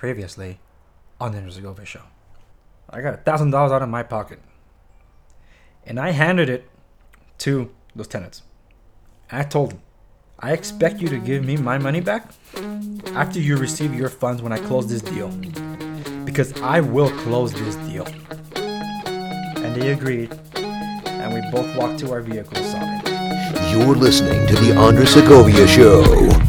Previously on the Andres Segovia Show. I got $1,000 out of my pocket. And I handed it to those tenants. And I told them, I expect you to give me my money back after you receive your funds when I close this deal. Because I will close this deal. And they agreed. And we both walked to our vehicles sobbing. You're listening to the Andres Segovia Show.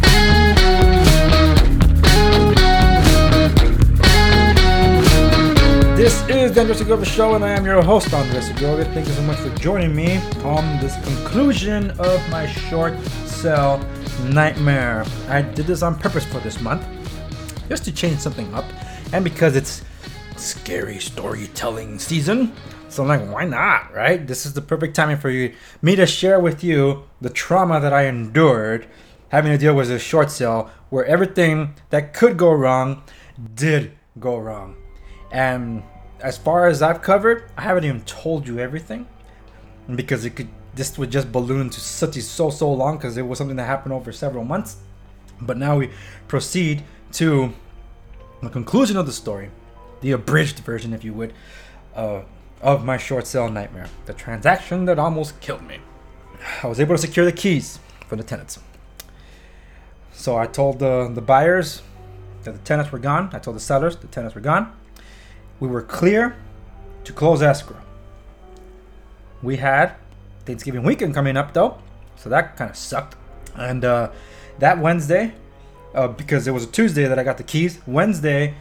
This is the Andres Segovia Show, and I am your host, Andres Segovia. Thank you so much for joining me on this conclusion of my short sale nightmare. I did this on purpose for this month, just to change something up, and because it's scary storytelling season, so I'm like, why not, right? This is the perfect timing for me to share with you the trauma that I endured having to deal with a short sale where everything that could go wrong did go wrong. And as far as I've covered, I haven't even told you everything because this would just balloon to so long because it was something that happened over several months. But now we proceed to the conclusion of the story, the abridged version, if you would, of my short sale nightmare, the transaction that almost killed me. I was able to secure the keys for the tenants. So I told the buyers that the tenants were gone. I told the sellers the tenants were gone. We were clear to close escrow. We had Thanksgiving weekend coming up though, so that kind of sucked. And that Wednesday, because it was a Tuesday that I got the keys, Wednesday,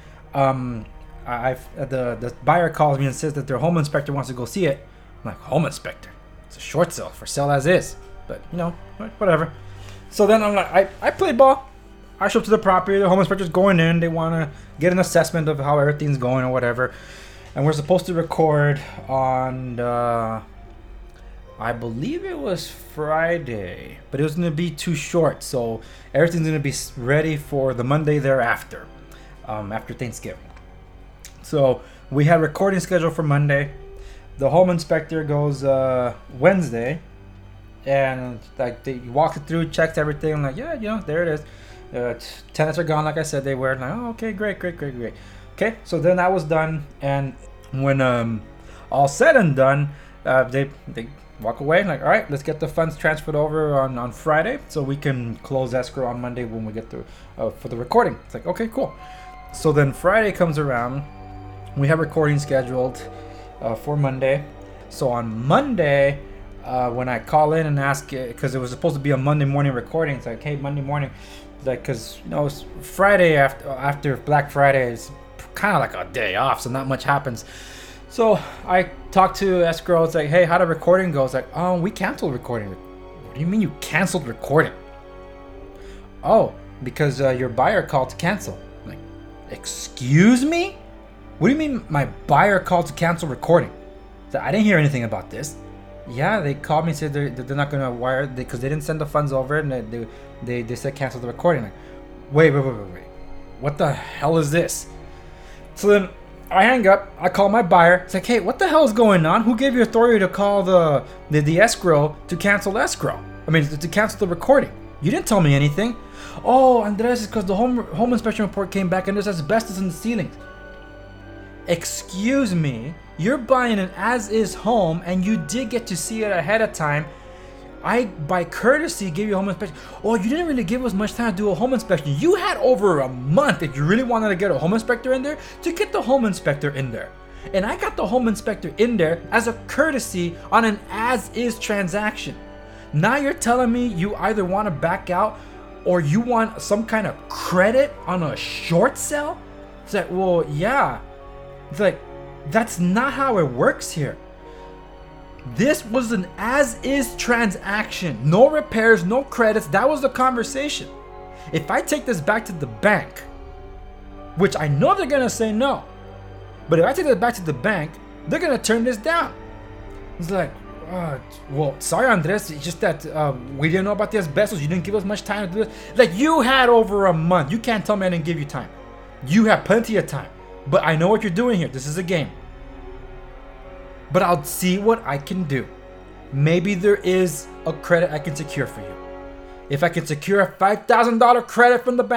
the buyer calls me and says that their home inspector wants to go see it. I'm like, home inspector? It's a short sale, for sale as is. But, you know, whatever. So then I'm like, I played ball. I show up to the property. The home inspector's going in. They want to get an assessment of how everything's going or whatever. And we're supposed to record on, I believe it was Friday. But it was going to be too short. So everything's going to be ready for the Monday thereafter, after Thanksgiving. So we had recording scheduled for Monday. The home inspector goes Wednesday. And like they walked it through, checked everything. I'm like, yeah, you know, there it is. Tenants are gone, like I said they were. Like, oh, okay, great. Okay, so then that was done, and when all said and done, they walk away. Like, all right, let's get the funds transferred over on Friday, so we can close escrow on Monday when we get to for the recording. It's like, okay, cool. So then Friday comes around, we have recording scheduled for Monday. So on Monday, when I call in and ask, because it was supposed to be a Monday morning recording, it's like, hey, Monday morning. Like, because, you know, it's Friday after Black Friday is kind of like a day off, so not much happens. So I talked to escrow. It's like, hey, how the recording go? It's like, oh, we canceled recording. What do you mean you canceled recording? Oh, because your buyer called to cancel. I'm like, excuse me? What do you mean my buyer called to cancel recording? So I didn't hear anything about this. Yeah, they called me and said they're not gonna wire because they didn't send the funds over, and they said cancel the recording. Like, wait, what the hell is this? So then I hang up. I call my buyer. It's like, hey, what the hell is going on? Who gave you authority to call the escrow to cancel escrow? I mean, to cancel the recording. You didn't tell me anything. Oh, Andres, it's because the home inspection report came back and there's asbestos in the ceilings. Excuse me. You're buying an as-is home, and you did get to see it ahead of time. I, by courtesy, gave you a home inspection. Oh, you didn't really give us much time to do a home inspection. You had over a month, if you really wanted to get a home inspector in there, to get the home inspector in there. And I got the home inspector in there as a courtesy on an as-is transaction. Now you're telling me you either want to back out or you want some kind of credit on a short sale? It's like, well, yeah. It's like, that's not how it works here. This was an as-is transaction. No repairs, no credits. That was the conversation. If I take this back to the bank, which I know they're going to say no, but if I take this back to the bank, they're going to turn this down. It's like, well, sorry, Andres. It's just that we didn't know about the asbestos. You didn't give us much time to do this. Like, you had over a month. You can't tell me I didn't give you time. You have plenty of time. But I know what you're doing here. This is a game. But I'll see what I can do. Maybe there is a credit I can secure for you. If I can secure a $5,000 credit from the bank,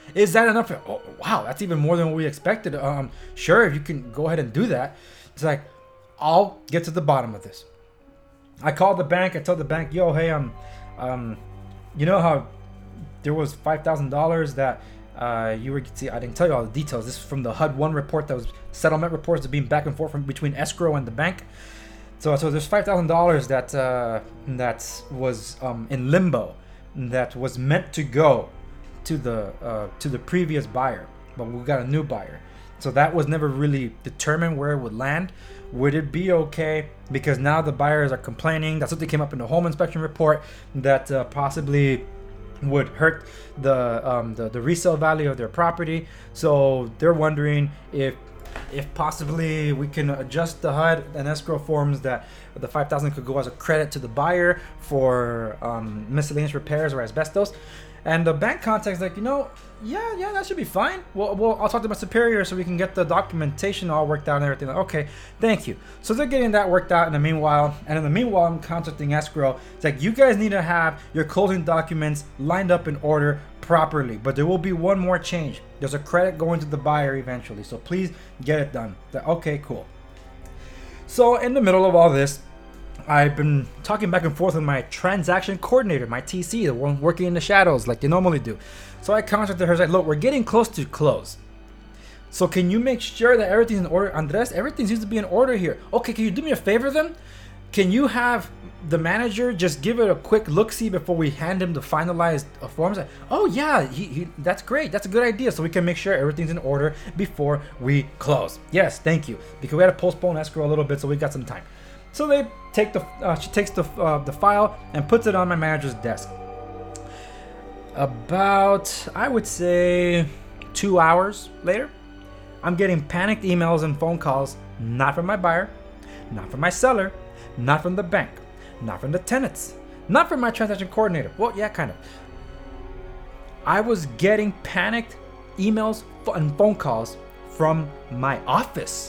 Is that enough? Oh, wow, that's even more than what we expected. Sure, if you can go ahead and do that. It's like, I'll get to the bottom of this. I called the bank. I told the bank, yo, hey, you know how there was $5,000 that you were, see, I didn't tell you all the details. This is from the HUD-1 report that was settlement reports that being back and forth from between escrow and the bank. So there's $5,000 that was in limbo, that was meant to go to the previous buyer, but we got a new buyer. So that was never really determined where it would land. Would it be okay? Because now the buyers are complaining. That's what they came up in the home inspection report, that possibly would hurt the resale value of their property. So they're wondering if possibly we can adjust the HUD and escrow forms that the $5,000 could go as a credit to the buyer for miscellaneous repairs or asbestos. And the bank contact's like, yeah, that should be fine. Well, I'll talk to my superior so we can get the documentation all worked out and everything. Like, okay, thank you. So they're getting that worked out in the meanwhile. And in the meanwhile, I'm contacting escrow. It's like, you guys need to have your closing documents lined up in order properly. But there will be one more change. There's a credit going to the buyer eventually. So please get it done. Like, okay, cool. So in the middle of all this, I've been talking back and forth with my transaction coordinator, my TC, the one working in the shadows like they normally do. So I contacted her, like, look, we're getting close to close. So can you make sure that everything's in order? Andres, everything seems to be in order here. Okay, can you do me a favor then? Can you have the manager just give it a quick look-see before we hand him the finalized forms? Like, oh yeah, he that's great. That's a good idea. So we can make sure everything's in order before we close. Yes, thank you. Because we had to postpone escrow a little bit, so we got some time. So they take she takes the file and puts it on my manager's desk. About, I would say, 2 hours later, I'm getting panicked emails and phone calls, not from my buyer, not from my seller, not from the bank, not from the tenants, not from my transaction coordinator. Well, yeah, kind of. I was getting panicked emails and phone calls from my office.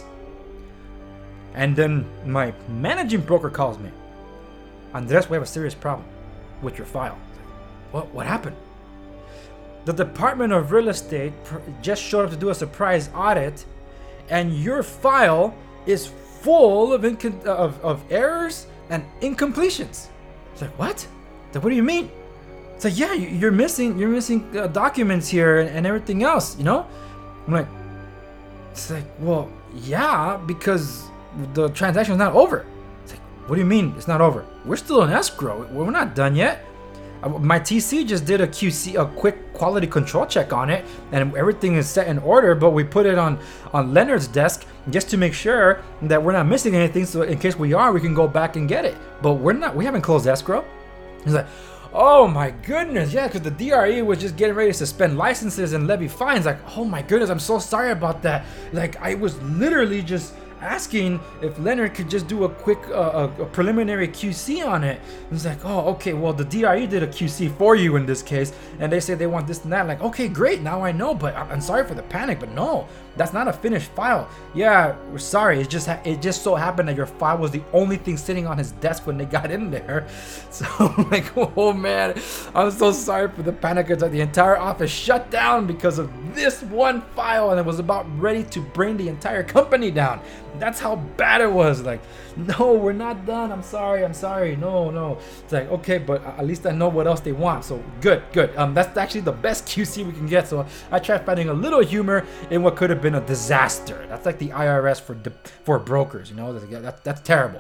And then my managing broker calls me. Andres, we have a serious problem with your file. What happened? The Department of Real Estate just showed up to do a surprise audit, and your file is full of errors and incompletions. It's like, what? It's like, what do you mean? It's like, yeah, you're missing documents here and everything else, I'm like, it's like, well, yeah, because the transaction's not over. It's like, what do you mean it's not over? We're still in escrow. We're not done yet. My TC just did a quick quality control check on it, and everything is set in order. But we put it on Leonard's desk just to make sure that we're not missing anything. So in case we are, we can go back and get it. But we haven't closed escrow. He's like, oh my goodness, yeah, because the DRE was just getting ready to suspend licenses and levy fines. Like, oh my goodness, I'm so sorry about that. Like, I was literally just asking if Leonard could just do a quick a preliminary QC on it. And it's like, oh, okay, well, the DRE did a QC for you in this case, and they say they want this and that. Like, okay, great, now I know, but I'm sorry for the panic, but no, that's not a finished file. Yeah, we're sorry, it just so happened that your file was the only thing sitting on his desk when they got in there. So I'm like, oh man, I'm so sorry for the panic. It's like the entire office shut down because of this one file, and it was about ready to bring the entire company down. That's how bad it was. Like, no, we're not done. I'm sorry. No. It's like, okay, but at least I know what else they want. So good. That's actually the best QC we can get. So I tried finding a little humor in what could have been a disaster. That's like the IRS for brokers, that's terrible.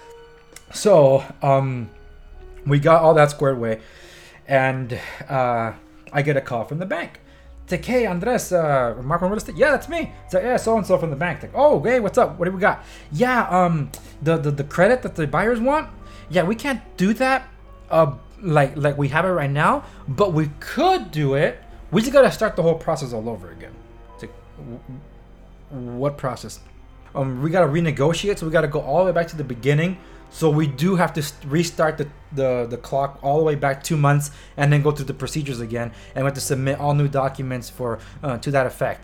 So we got all that squared away, and I get a call from the bank. It's like, hey, Andres, Marco Real Estate? Yeah, that's me. It's like, yeah, so-and-so from the bank. Like, oh, hey, what's up? What do we got? Yeah, the credit that the buyers want? Yeah, we can't do that like we have it right now, but we could do it. We just got to start the whole process all over again. It's like, what process? We got to renegotiate, so we got to go all the way back to the beginning. So we do have to restart the clock all the way back 2 months, and then go through the procedures again, and we have to submit all new documents for to that effect.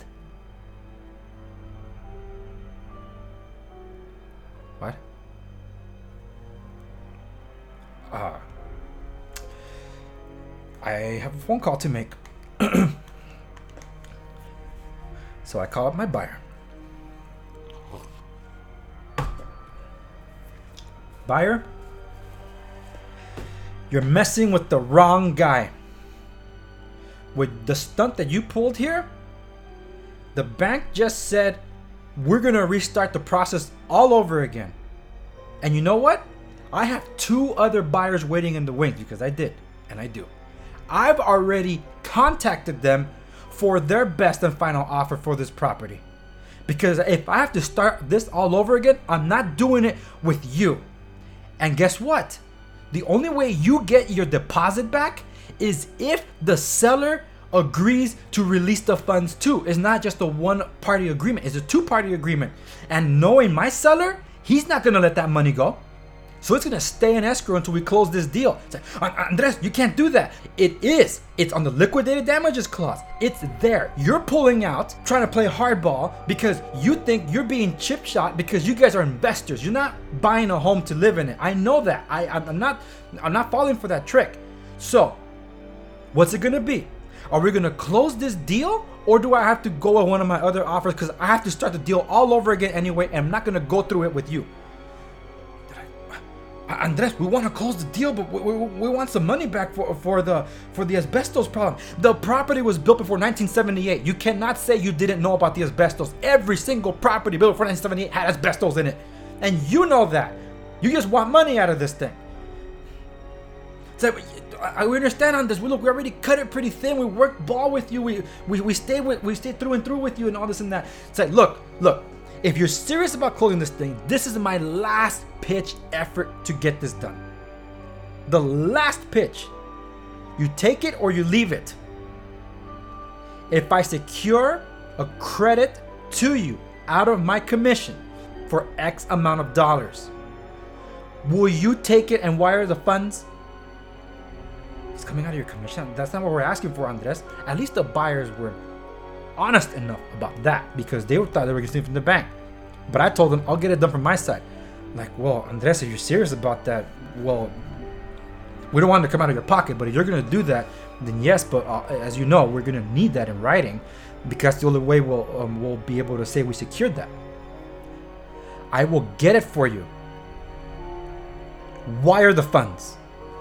What? I have a phone call to make. So I call up my buyer. Buyer, you're messing with the wrong guy. With the stunt that you pulled here, the bank just said, we're going to restart the process all over again. And you know what? I have 2 other buyers waiting in the wings, because I did, and I do. I've already contacted them for their best and final offer for this property. Because if I have to start this all over again, I'm not doing it with you. And guess what? The only way you get your deposit back is if the seller agrees to release the funds too. It's not just a one-party agreement. It's a 2-party agreement. And knowing my seller, he's not going to let that money go. So it's going to stay in escrow until we close this deal. It's like, Andres, you can't do that. It is. It's on the liquidated damages clause. It's there. You're pulling out, trying to play hardball because you think you're being chip shot because you guys are investors. You're not buying a home to live in it. I know that. I'm not falling for that trick. So what's it going to be? Are we going to close this deal? Or do I have to go with one of my other offers because I have to start the deal all over again anyway, and I'm not going to go through it with you? Andres, we want to close the deal, but we want some money back for the asbestos problem. The property was built before 1978. You cannot say you didn't know about the asbestos. Every single property built before 1978 had asbestos in it. And you know that. You just want money out of this thing. So I understand on this. We already cut it pretty thin. We worked ball with you. We stayed through and through with you and all this and that. It's like, look. If you're serious about closing this thing, this is my last pitch effort to get this done. The last pitch. You take it or you leave it. If I secure a credit to you out of my commission for X amount of dollars, will you take it and wire the funds? It's coming out of your commission. That's not what we're asking for, Andres. At least the buyers were honest enough about that because they thought they were getting from the bank. But I told them I'll get it done from my side. Like, well, Andres, if you're serious about that, well, we don't want it to come out of your pocket, but if you're going to do that, then yes, but as you know, we're going to need that in writing because that's the only way we'll be able to say we secured that. I will get it for you. Wire the funds.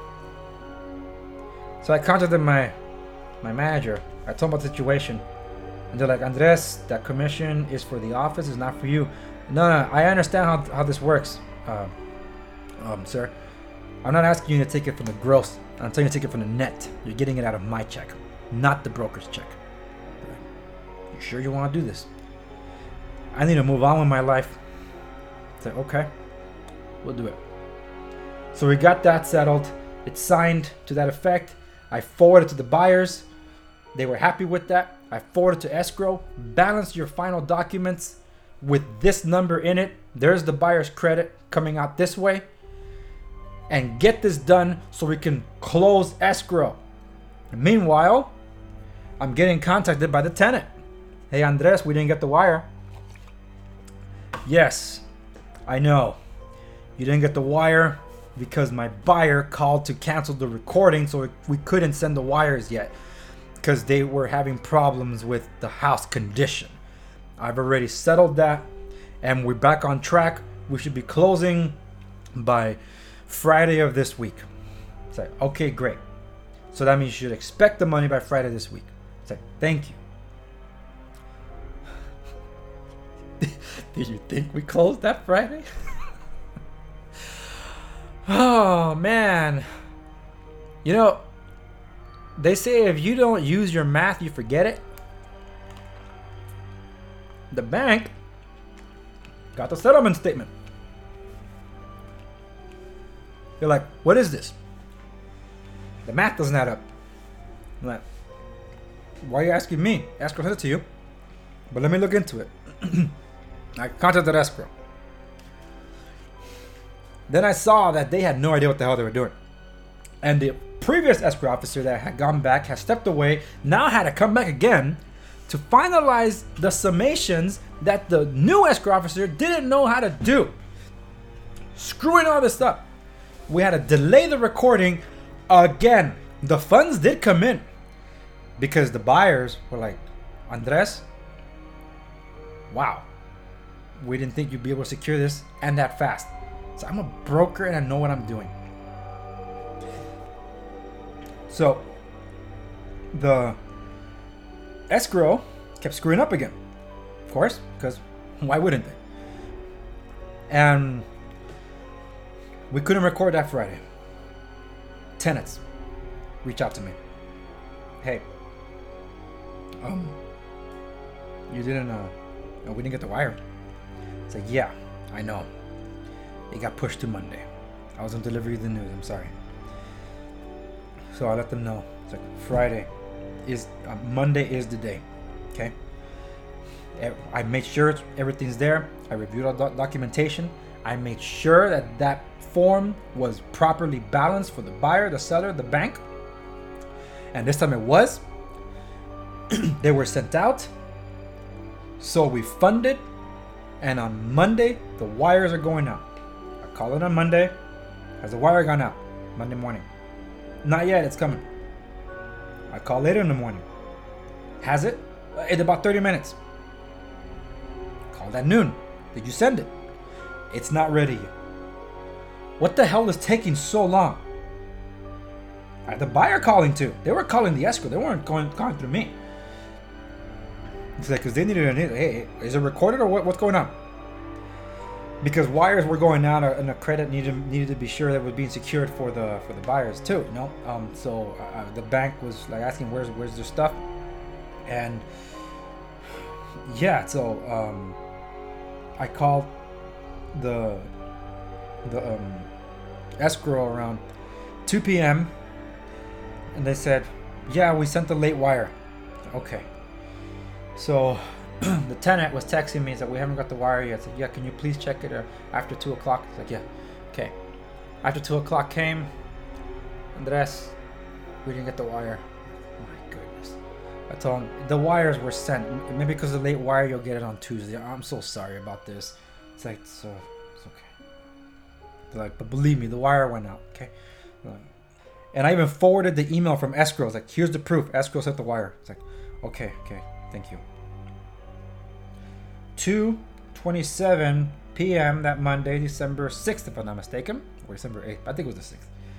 So I contacted my manager. I told him about the situation. And they're like, Andres, that commission is for the office, it's not for you. No, I understand how this works, sir. I'm not asking you to take it from the gross. I'm telling you to take it from the net. You're getting it out of my check, not the broker's check. You sure you want to do this? I need to move on with my life. It's like, okay, we'll do it. So we got that settled. It's signed to that effect. I forwarded it to the buyers. They were happy with that. I forwarded to escrow. Balance your final documents with this number in it. There's the buyer's credit coming out this way. And get this done so we can close escrow. And meanwhile, I'm getting contacted by the tenant. Hey, Andres, we didn't get the wire. Yes, I know. You didn't get the wire because my buyer called to cancel the recording, so we couldn't send the wires yet because they were having problems with the house condition. I've already settled that and we're back on track. We should be closing by Friday of this week. It's like, okay, great. So that means you should expect the money by Friday this week. It's like, thank you. Did you think we closed that Friday? Oh, man. You know, they say if you don't use your math, you forget it. The bank got the settlement statement. They're like, what is this? The math doesn't add up. I'm like, why are you asking me? Escrow sent it to you. But let me look into it. I contacted escrow. Then I saw that they had no idea what the hell they were doing. And the previous escrow officer that had gone back, had stepped away, now had to come back again to finalize the summations that the new escrow officer didn't know how to do. Screwing all this up. We had to delay the recording again. The funds did come in because the buyers were like, Andres, wow, we didn't think you'd be able to secure this and that fast. So I'm a broker and I know what I'm doing. So the escrow kept screwing up again. Of course, because why wouldn't they? And we couldn't record that Friday. Tenants reach out to me. Hey, you didn't, we didn't get the wire. It's like, yeah, I know. It got pushed to Monday. I was on delivery of the news. I'm sorry. So I let them know. It's like Friday is Monday is the day. Okay. I made sure everything's there. I reviewed all documentation. I made sure that that form was properly balanced for the buyer, the seller, the bank. And this time it was. They were sent out. So we funded. And on Monday, the wires are going out. I call it on Monday. Has the wire gone out? Monday morning. Not yet, it's coming. I call later in the morning. Has it? In about 30 minutes. Called at noon. Did you send it? It's not ready yet. What the hell is taking so long? I had the buyer calling too. They were calling the escrow. They weren't calling through me. It's like, because they needed hey, is it recorded or what's going on? Because wires were going out and the credit needed to be sure that it was being secured for the buyers too, you know. So the bank was like asking where's their stuff, and yeah, so I called the escrow around 2 p.m. and they said, yeah, we sent the late wire. Okay. So the tenant was texting me. He's like, we haven't got the wire yet. I said, yeah, can you please check it after 2 o'clock? He's like, yeah. Okay. After 2 o'clock came, Andres, we didn't get the wire. Oh my goodness. I told him, the wires were sent. Maybe because of the late wire, you'll get it on Tuesday. I'm so sorry about this. It's like, so it's okay. They're like, but believe me, the wire went out. Okay. And I even forwarded the email from escrow. It's like, here's the proof. Escrow sent the wire. It's like, okay. Thank you. 2:27 p.m. that Monday, December 6th, if I'm not mistaken, or December 8th. I think it was the 6th.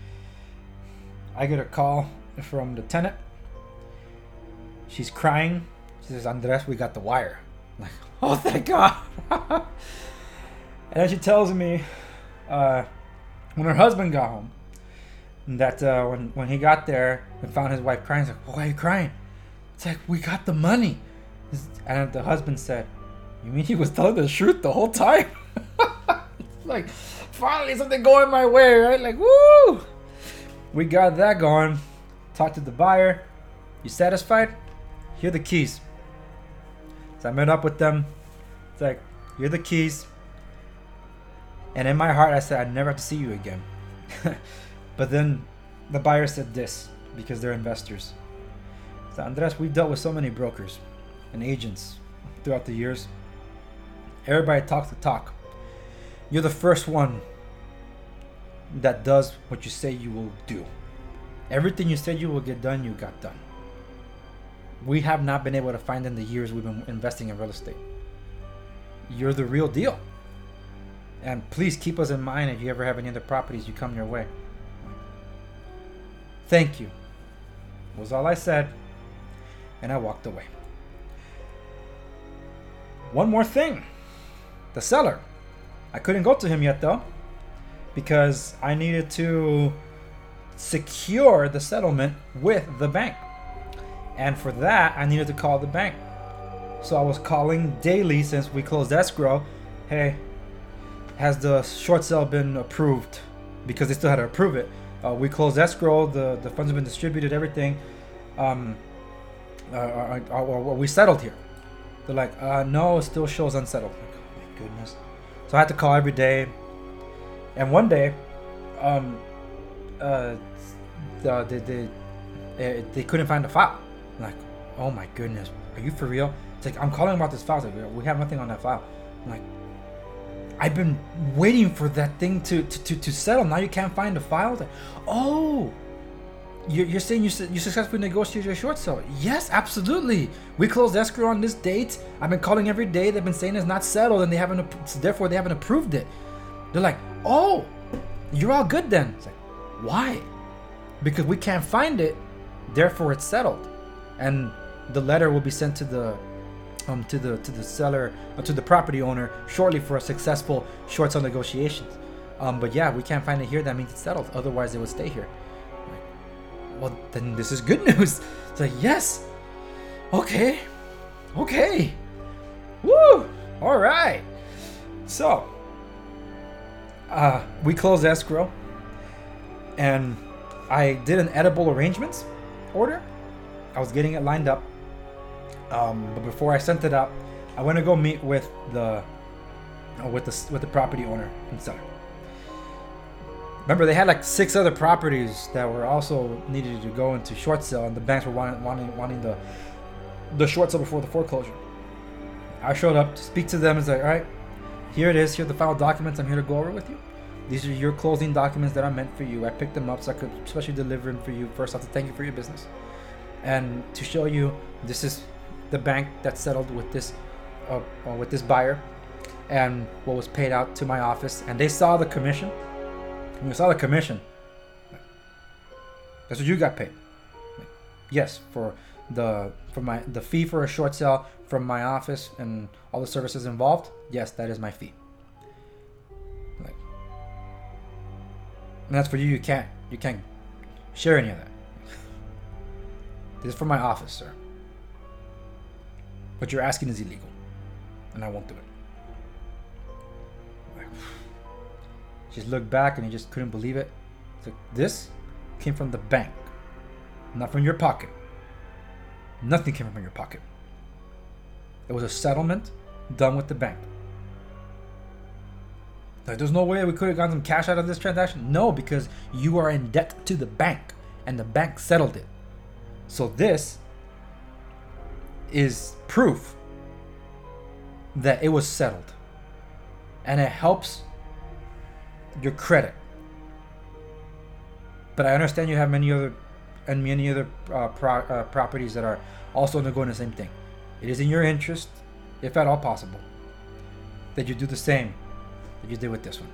I get a call from the tenant. She's crying. She says, Andres, we got the wire. I'm like, oh, thank God. And then she tells me when her husband got home that when he got there and found his wife crying, he's like, why are you crying? It's like, we got the money. And the husband said, you mean he was telling the truth the whole time? Like, finally something going my way, right? Like, woo! We got that going. Talked to the buyer. You satisfied? Here are the keys. So I met up with them. It's like, here are the keys. And in my heart, I said, I'd never have to see you again. But then the buyer said this, because they're investors. So, Andres, we've dealt with so many brokers and agents throughout the years. Everybody talks the talk. You're the first one that does what you say you will do. Everything you said you will get done, you got done. We have not been able to find in the years we've been investing in real estate. You're the real deal. And please keep us in mind if you ever have any other properties you come your way. Thank you, was all I said. And I walked away. One more thing. The seller. I couldn't go to him yet though, because I needed to secure the settlement with the bank. And for that, I needed to call the bank. So I was calling daily since we closed escrow. Hey, has the short sale been approved? Because they still had to approve it. We closed escrow. The funds have been distributed. Everything. We settled here. They're like, no, it still shows unsettled. I'm like, oh my goodness. So I had to call every day. And one day, they couldn't find the file. I'm like, oh my goodness, are you for real? It's like, I'm calling about this file. It's like, we have nothing on that file. I'm like, I've been waiting for that thing to settle. Now you can't find the file. Like, oh, You're saying you successfully negotiated your short sale? Yes, absolutely. We closed escrow on this date. I've been calling every day. They've been saying it's not settled, and therefore they haven't approved it. They're like, oh, you're all good then. It's like, why? Because we can't find it, therefore it's settled, and the letter will be sent to the seller, to the property owner shortly for a successful short sale negotiations. But yeah, we can't find it here. That means it's settled. Otherwise, it would stay here. Well, then this is good news. It's like, yes. Okay. Woo. All right. So, we closed escrow, and I did an edible arrangements order. I was getting it lined up. But before I sent it up, I went to go meet with the property owner and seller. Remember, they had like 6 other properties that were also needed to go into short sale, and the banks were wanting the short sale before the foreclosure. I showed up to speak to them and say, all right, here it is. Here are the final documents I'm here to go over with you. These are your closing documents that are meant for you. I picked them up so I could especially deliver them for you. First off, to thank you for your business, and to show you this is the bank that settled with this buyer, and what was paid out to my office. And they saw the commission. When we saw the commission, that's what you got paid. Yes, for the fee for a short sale from my office and all the services involved. Yes, that is my fee. And that's for you. You can't share any of that. This is for my office, sir. What you're asking is illegal, and I won't do it. Just looked back and he just couldn't believe it. It's like, this came from the bank, not from your pocket. Nothing came from your pocket. It was a settlement done with the bank. Like, there's no way we could have gotten some cash out of this transaction. No, because you are in debt to the bank, and the bank settled it. So this is proof that it was settled, and it helps your credit. But I understand you have many other properties that are also undergoing the same thing. It is in your interest, if at all possible, that you do the same that you did with this one.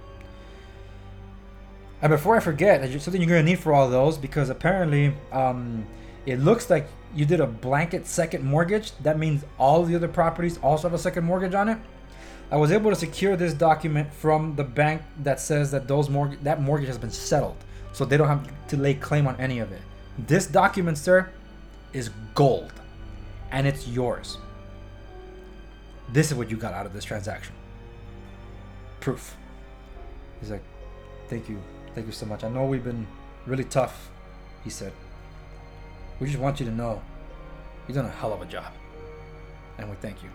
And before I forget, something you're going to need for all those, because apparently it looks like you did a blanket second mortgage. That means all the other properties also have a second mortgage on it. I was able to secure this document from the bank that says that that mortgage has been settled, so they don't have to lay claim on any of it. This document, sir, is gold, and it's yours. This is what you got out of this transaction. Proof. He's like, thank you so much. I know we've been really tough, he said. We just want you to know you've done a hell of a job, and we thank you.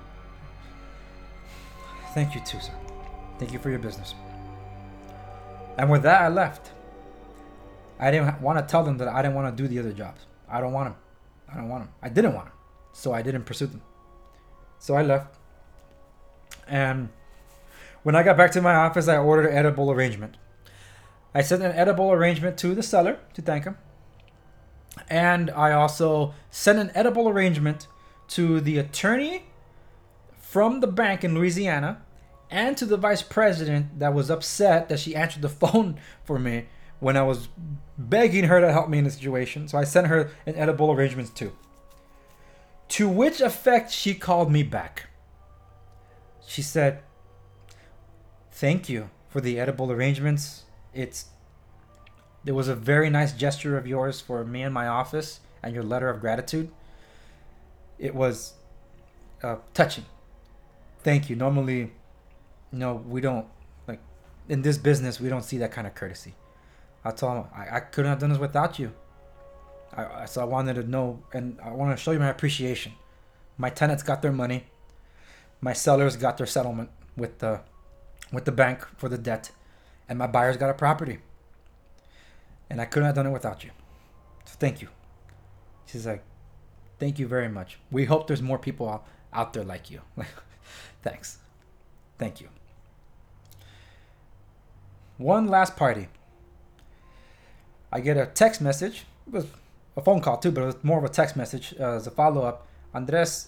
Thank you too, sir. Thank you for your business. And with that, I left. I didn't want to tell them that I didn't want to do the other jobs. I don't want them. I didn't want them. So I didn't pursue them. So I left. And when I got back to my office, I ordered an edible arrangement. I sent an edible arrangement to the seller to thank him. And I also sent an edible arrangement to the attorney from the bank in Louisiana, and to the vice president that was upset that she answered the phone for me when I was begging her to help me in the situation. So I sent her an edible arrangements too. To which effect she called me back. She said, thank you for the edible arrangements. It was a very nice gesture of yours for me and my office, and your letter of gratitude. It was touching. Thank you. Normally, we don't, like, in this business, we don't see that kind of courtesy. I told him I couldn't have done this without you. So I wanted to know, and I want to show you my appreciation. My tenants got their money. My sellers got their settlement with the bank for the debt, and my buyers got a property. And I couldn't have done it without you. So thank you. She's like, thank you very much. We hope there's more people out there like you. Thanks. Thank you. One last party. I get a text message was a phone call too, but it was more of a text message as a follow up. Andres,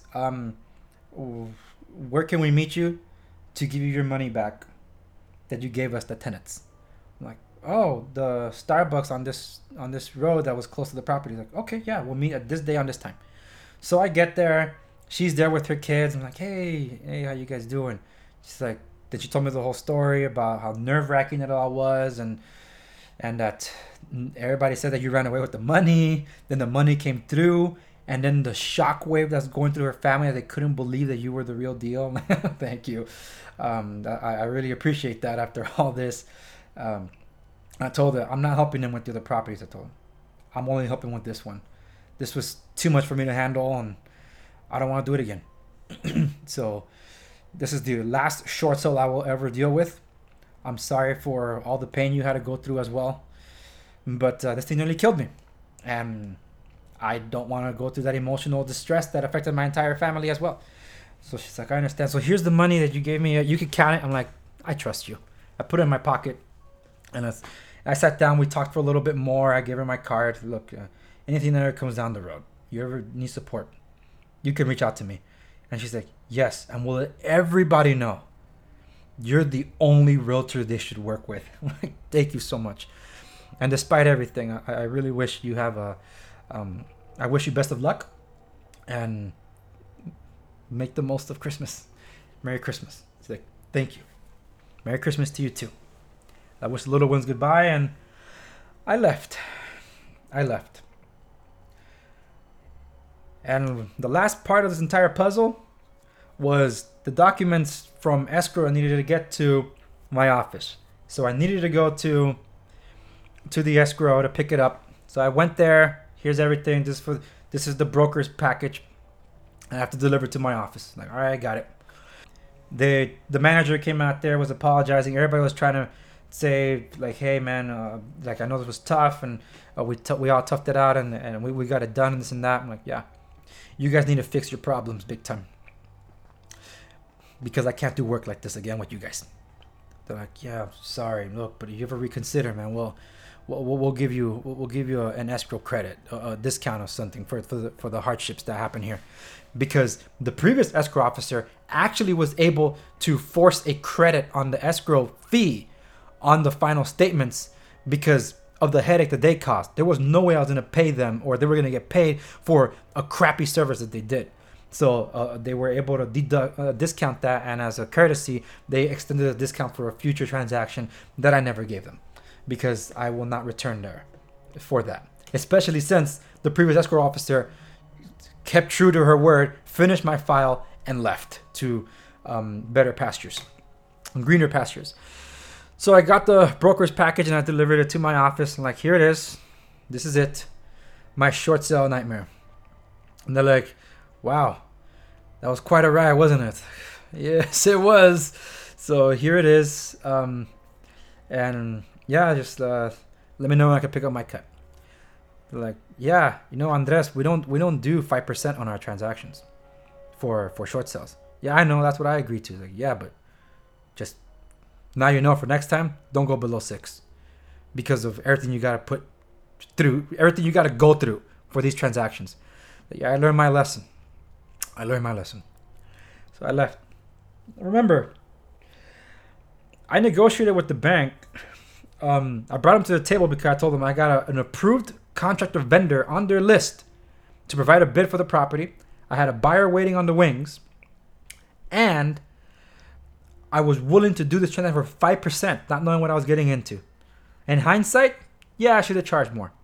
where can we meet you to give you your money back that you gave us the tenants? I'm like, oh, the Starbucks on this road that was close to the property. He's like, okay, yeah, we'll meet at this day on this time. So I get there. She's there with her kids. I'm like, hey, how you guys doing? She's like, then she told me the whole story about how nerve wracking it all was, and that everybody said that you ran away with the money. Then the money came through, and then the shock wave that's going through her family, they couldn't believe that you were the real deal. Thank you. I really appreciate that after all this. I told her I'm not helping them with the other properties. I told them I'm only helping with this one. This was too much for me to handle, and I don't want to do it again. So this is the last short sale I will ever deal with. I'm sorry for all the pain you had to go through as well. But this thing nearly killed me. And I don't want to go through that emotional distress that affected my entire family as well. So she's like, I understand. So here's the money that you gave me. You can count it. I'm like, I trust you. I put it in my pocket. And I sat down. We talked for a little bit more. I gave her my card. Look, anything that ever comes down the road, you ever need support, you can reach out to me. And she's like, yes, and we'll let everybody know you're the only realtor they should work with. Like, thank you so much. And despite everything, I really wish you have I wish you best of luck, and make the most of Christmas. Merry Christmas. It's like, thank you. Merry Christmas to you too. I wish the little ones goodbye, and I left. And the last part of this entire puzzle was the documents from escrow I needed to get to my office. So I needed to go to the escrow to pick it up. So I went there. Here's everything. This is the broker's package. I have to deliver it to my office. Like, all right, I got it. The manager came out there, was apologizing. Everybody was trying to say, like, hey man, like, I know this was tough, and we all toughed it out, and we got it done, and this and that. I'm like, yeah, you guys need to fix your problems big time, because I can't do work like this again with you guys. They're like, yeah, sorry, look, but if you ever reconsider, man, we'll give you an escrow credit, a discount or something for the hardships that happen here, because the previous escrow officer actually was able to force a credit on the escrow fee on the final statements because of the headache that they caused. There was no way I was going to pay them, or they were going to get paid for a crappy service that they did. So they were able to discount that, and as a courtesy, they extended a discount for a future transaction that I never gave them, because I will not return there for that. Especially since the previous escrow officer kept true to her word, finished my file, and left to better pastures, greener pastures. So I got the broker's package and I delivered it to my office. I'm like, here it is. This is it. My short sale nightmare. And they're like, wow, that was quite a ride, wasn't it? Yes, it was. So here it is. And yeah, just let me know when I can pick up my cut. They're like, yeah, Andres, we don't do 5% on our transactions for short sales. Yeah, I know, that's what I agreed to. Like, yeah, but just now for next time, don't go below 6, because of everything you gotta go through for these transactions. But yeah, I learned my lesson. So I left. Remember, I negotiated with the bank. I brought them to the table because I told them I got an approved contractor vendor on their list to provide a bid for the property. I had a buyer waiting on the wings, and I was willing to do this transaction for 5%, not knowing what I was getting into. In hindsight, yeah, I should have charged more.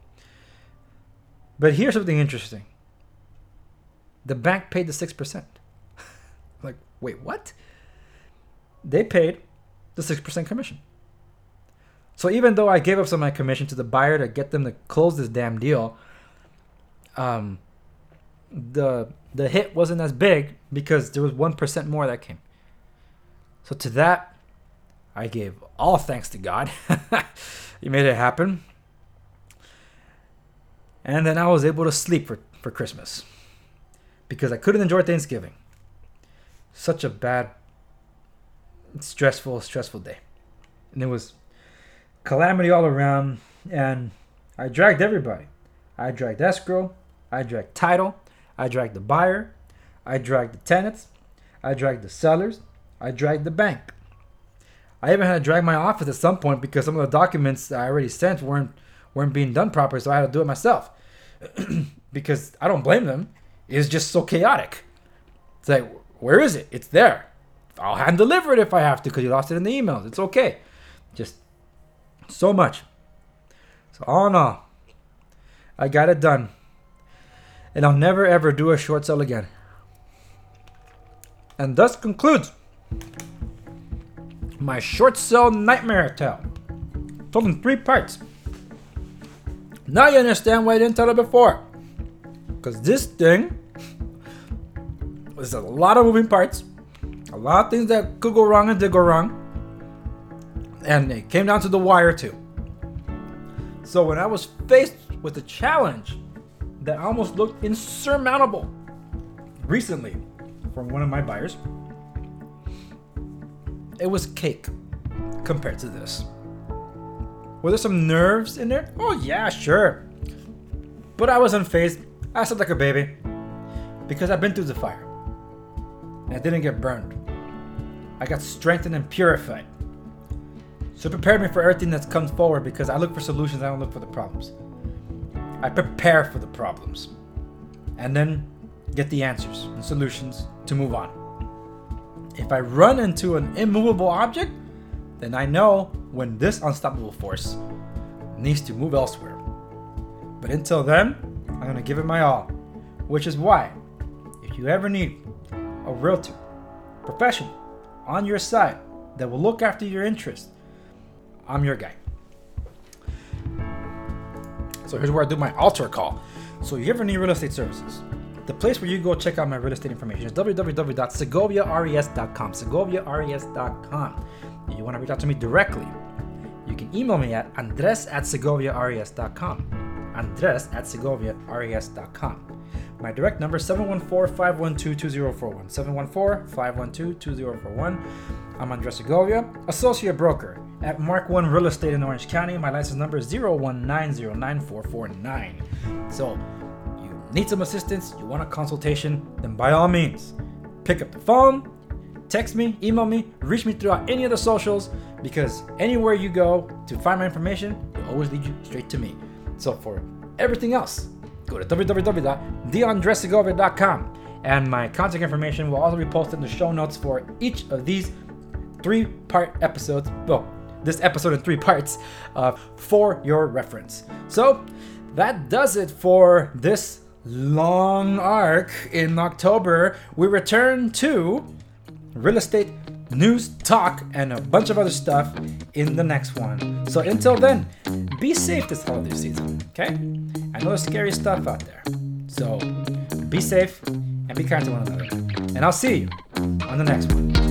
But here's something interesting. The bank paid the 6%. Like, wait, what? They paid the 6% commission. So even though I gave up some of my commission to the buyer to get them to close this damn deal, the hit wasn't as big because there was 1% more that came. So to that, I gave all thanks to God. He made it happen. And then I was able to sleep for Christmas, because I couldn't enjoy Thanksgiving. Such a bad, stressful day. And it was calamity all around, and I dragged everybody. I dragged escrow. I dragged title. I dragged the buyer. I dragged the tenants. I dragged the sellers. I dragged the bank. I even had to drag my office at some point because some of the documents I already sent weren't being done properly, so I had to do it myself. Because I don't blame them. It's just so chaotic. It's like, where is it? It's there. I'll hand deliver it if I have to because you lost it in the emails. It's okay. Just so much. So all in all, I got it done. And I'll never ever do a short sale again. And thus concludes my short sale nightmare tale. Told in 3 parts. Now you understand why I didn't tell it before. Because this thing was a lot of moving parts. A lot of things that could go wrong and did go wrong. And it came down to the wire too. So when I was faced with a challenge that almost looked insurmountable recently from one of my buyers, it was cake compared to this. Were there some nerves in there? Oh yeah, sure. But I was unfazed. I slept like a baby because I've been through the fire and I didn't get burned. I got strengthened and purified. So it prepared me for everything that's come forward because I look for solutions, I don't look for the problems. I prepare for the problems and then get the answers and solutions to move on. If I run into an immovable object, then I know when this unstoppable force needs to move elsewhere. But until then, I'm going to give it my all, which is why, if you ever need a realtor, professional, on your side that will look after your interests, I'm your guy. So here's where I do my altar call. So if you ever need real estate services, the place where you go check out my real estate information is www.segoviares.com. segoviares.com. If you want to reach out to me directly, you can email me at andres@segoviares.com. andres@segoviares.com. My direct number is 714-512-2041. 714-512-2041. I'm Andres Segovia, associate broker at Mark One Real Estate in Orange County. My license number is 019094449. So, you need some assistance, you want a consultation, then by all means, pick up the phone, text me, email me, reach me throughout any of the socials, because anywhere you go to find my information, it'll always lead you straight to me. So for everything else, go to www.theandressegovia.com, and my contact information will also be posted in the show notes for each of these 3-part episodes. Well, this episode in 3 parts for your reference. So that does it for this long arc in October. We return to real estate news, talk, and a bunch of other stuff in the next one. So until then, be safe this holiday season, okay? I know there's scary stuff out there. So be safe and be kind to one another. And I'll see you on the next one.